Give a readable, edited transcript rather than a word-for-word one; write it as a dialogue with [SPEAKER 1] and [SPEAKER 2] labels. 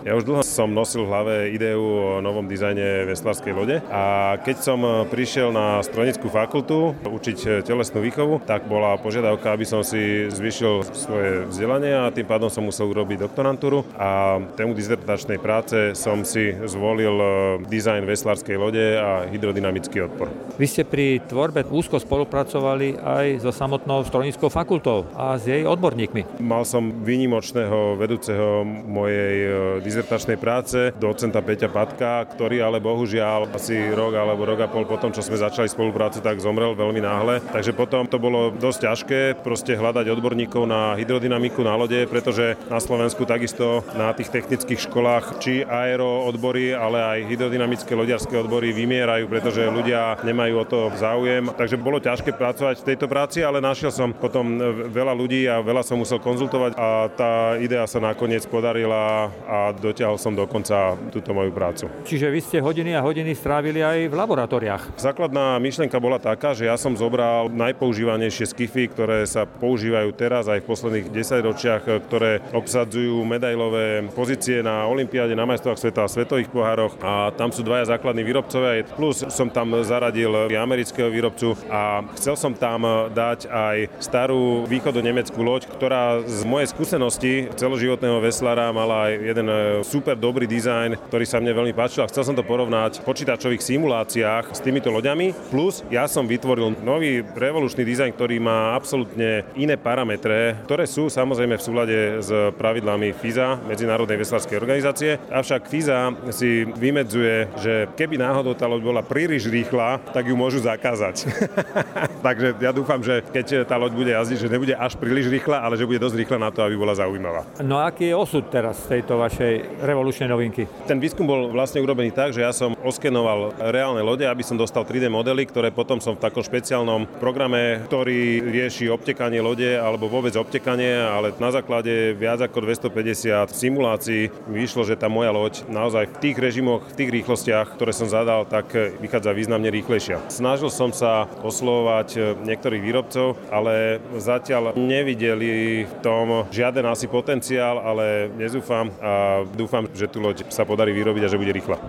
[SPEAKER 1] Ja už dlho som nosil v hlave ideu o novom dizajne veslárskej lode a keď som prišiel na strojnickú fakultu učiť telesnú výchovu, tak bola požiadavka, aby som si zvýšil svoje vzdelanie a tým pádom som musel urobiť doktorantúru a tému dizertačnej práce som si zvolil dizajn veslárskej lode a hydrodynamický odpor.
[SPEAKER 2] Vy ste pri tvorbe úzko spolupracovali aj so samotnou strojnickou fakultou a s jej odborníkmi.
[SPEAKER 1] Mal som výnimočného vedúceho mojej dizertačnej práce, docenta Peťa Patka, ktorý ale bohužiaľ asi rok alebo rok a pol potom, čo sme začali spoluprácu, tak zomrel veľmi náhle. Takže potom to bolo dosť ťažké proste hľadať odborníkov na hydrodynamiku na lode, pretože na Slovensku takisto na tých technických školách či aero odbory, ale aj hydrodynamické loďarské odbory vymierajú, pretože ľudia nemajú o to záujem. Takže bolo ťažké pracovať v tejto práci, ale našiel som potom veľa ľudí a veľa som musel konzultovať a tá idea sa nakoniec podarila a dotiahol som dokonca túto moju prácu.
[SPEAKER 2] Čiže vy ste hodiny a hodiny strávili aj v laboratóriách.
[SPEAKER 1] Základná myšlienka bola taká, že ja som zobral najpoužívanejšie skify, ktoré sa používajú teraz aj v posledných 10 ročiach, ktoré obsadzujú medailové pozície na olympiáde, na majstrovstvách sveta a svetových pohároch a tam sú dvaja základní výrobcovia, plus som tam zaradil amerického výrobcu a chcel som tam dať aj starú východonemeckú loď, ktorá z mojej skúsenosti celoživotného veslára mala aj jeden super dobrý dizajn, ktorý sa mne veľmi páčil a chcel som to porovnať v počítačových simuláciách s týmito loďami. Plus ja som vytvoril nový revolučný dizajn, ktorý má absolútne iné parametre, ktoré sú samozrejme v súlade s pravidlami FISA, Medzinárodnej veslárskej organizácie. Avšak FISA si vymedzuje, že keby náhodou tá loď bola príliš rýchla, tak ju môžu zakázať. Takže ja dúfam, že keď tá loď bude jazdiť, že nebude až príliš rýchla, ale že bude dosť rýchla na to, aby bola zaujímavá.
[SPEAKER 2] No a aký je osud teraz tejto vašej revolučnej novinky?
[SPEAKER 1] Ten výskum bol vlastne urobený tak, že ja som oskenoval reálne lode, aby som dostal 3D modely, ktoré potom som v takom špeciálnom programe, ktorý rieši obtekanie lode alebo vôbec obtekanie, ale na základe viac ako 250 simulácií vyšlo, že tá moja loď naozaj v tých režimoch, v tých rýchlostiach, ktoré som zadal, tak vychádza významne rýchlejšia. Snažil som sa oslovovať niektorých výrobcov, ale zatiaľ nevideli v tom žiaden asi potenciál, ale nezúfam a dúfam, že tú loď sa podarí vyrobiť a že bude rýchla.